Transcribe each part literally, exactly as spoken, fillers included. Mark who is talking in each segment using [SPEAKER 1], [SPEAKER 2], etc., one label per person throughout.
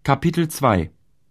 [SPEAKER 1] Kapitel zwei.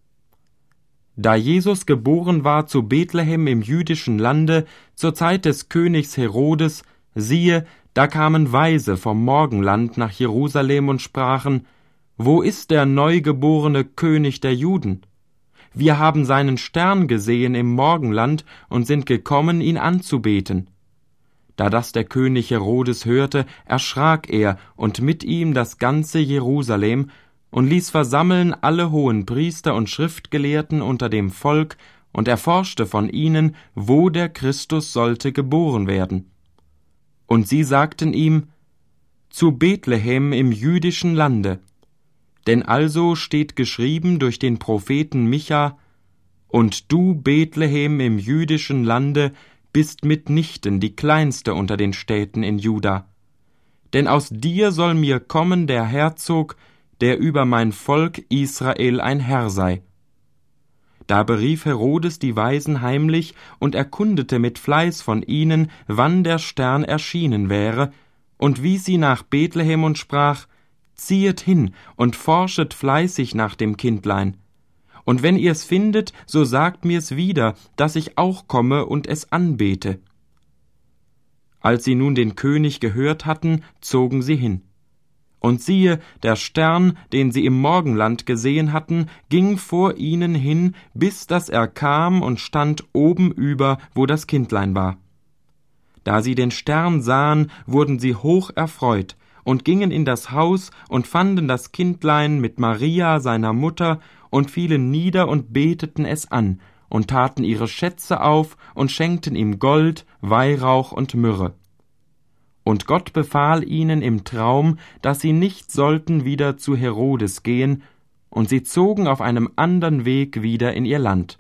[SPEAKER 1] Da Jesus geboren war zu Bethlehem im jüdischen Lande zur Zeit des Königs Herodes, siehe, da kamen Weise vom Morgenland nach Jerusalem und sprachen: Wo ist der neugeborene König der Juden? Wir haben seinen Stern gesehen im Morgenland und sind gekommen, ihn anzubeten. Da das der König Herodes hörte, erschrak er und mit ihm das ganze Jerusalem und ließ versammeln alle Hohenpriester und Schriftgelehrten unter dem Volk und erforschte von ihnen, wo der Christus sollte geboren werden. Und sie sagten ihm: Zu Bethlehem im jüdischen Lande. Denn also steht geschrieben durch den Propheten Micha: Und du, Bethlehem im jüdischen Lande, bist mitnichten die kleinste unter den Städten in Juda. Denn aus dir soll mir kommen der Herzog, der über mein Volk Israel ein Herr sei. Da berief Herodes die Weisen heimlich und erkundete mit Fleiß von ihnen, wann der Stern erschienen wäre, und wies sie nach Bethlehem und sprach: Ziehet hin und forschet fleißig nach dem Kindlein. Und wenn ihr's findet, so sagt mir's wieder, dass ich auch komme und es anbete. Als sie nun den König gehört hatten, zogen sie hin. Und siehe, der Stern, den sie im Morgenland gesehen hatten, ging vor ihnen hin, bis dass er kam und stand oben über, wo das Kindlein war. Da sie den Stern sahen, wurden sie hoch erfreut und gingen in das Haus und fanden das Kindlein mit Maria, seiner Mutter, und fielen nieder und beteten es an und taten ihre Schätze auf und schenkten ihm Gold, Weihrauch und Myrrhe. Und Gott befahl ihnen im Traum, dass sie nicht sollten wieder zu Herodes gehen, und sie zogen auf einem andern Weg wieder in ihr Land.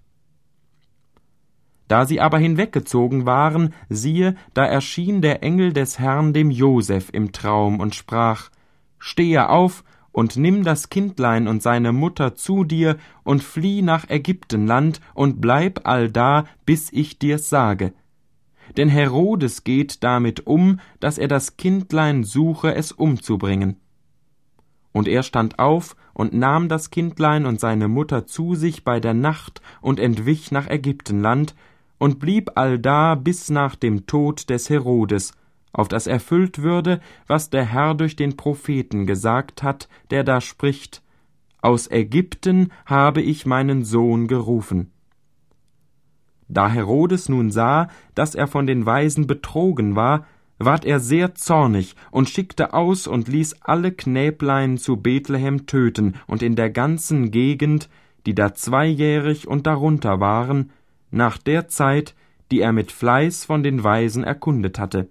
[SPEAKER 1] Da sie aber hinweggezogen waren, siehe, da erschien der Engel des Herrn dem Joseph im Traum und sprach: Stehe auf und nimm das Kindlein und seine Mutter zu dir und flieh nach Ägyptenland und bleib allda, bis ich dir's sage. Denn Herodes geht damit um, dass er das Kindlein suche, es umzubringen. Und er stand auf und nahm das Kindlein und seine Mutter zu sich bei der Nacht und entwich nach Ägyptenland und blieb allda bis nach dem Tod des Herodes, auf das erfüllt würde, was der Herr durch den Propheten gesagt hat, der da spricht: Aus Ägypten habe ich meinen Sohn gerufen. Da Herodes nun sah, dass er von den Weisen betrogen war, ward er sehr zornig und schickte aus und ließ alle Knäblein zu Bethlehem töten und in der ganzen Gegend, die da zweijährig und darunter waren, nach der Zeit, die er mit Fleiß von den Weisen erkundet hatte.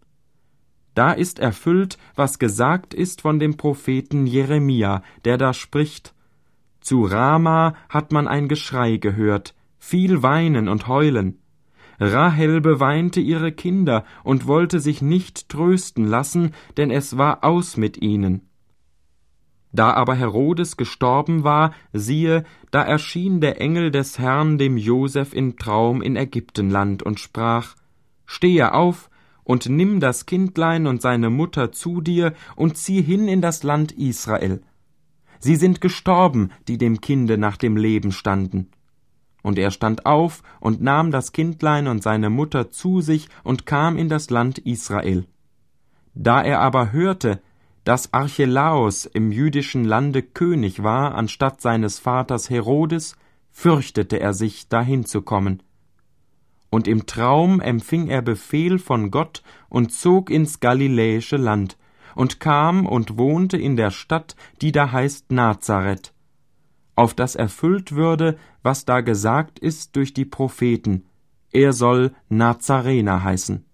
[SPEAKER 1] Da ist erfüllt, was gesagt ist von dem Propheten Jeremia, der da spricht: Zu Rama hat man ein Geschrei gehört, viel Weinen und Heulen. Rahel beweinte ihre Kinder und wollte sich nicht trösten lassen, denn es war aus mit ihnen. Da aber Herodes gestorben war, siehe, da erschien der Engel des Herrn dem Joseph im Traum in Ägyptenland und sprach: Stehe auf und nimm das Kindlein und seine Mutter zu dir und zieh hin in das Land Israel. Sie sind gestorben, die dem Kinde nach dem Leben standen. Und er stand auf und nahm das Kindlein und seine Mutter zu sich und kam in das Land Israel. Da er aber hörte, dass Archelaos im jüdischen Lande König war anstatt seines Vaters Herodes, fürchtete er sich, dahin zu kommen. Und im Traum empfing er Befehl von Gott und zog ins galiläische Land und kam und wohnte in der Stadt, die da heißt Nazareth, auf das erfüllt würde, was da gesagt ist durch die Propheten: Er soll Nazarener heißen.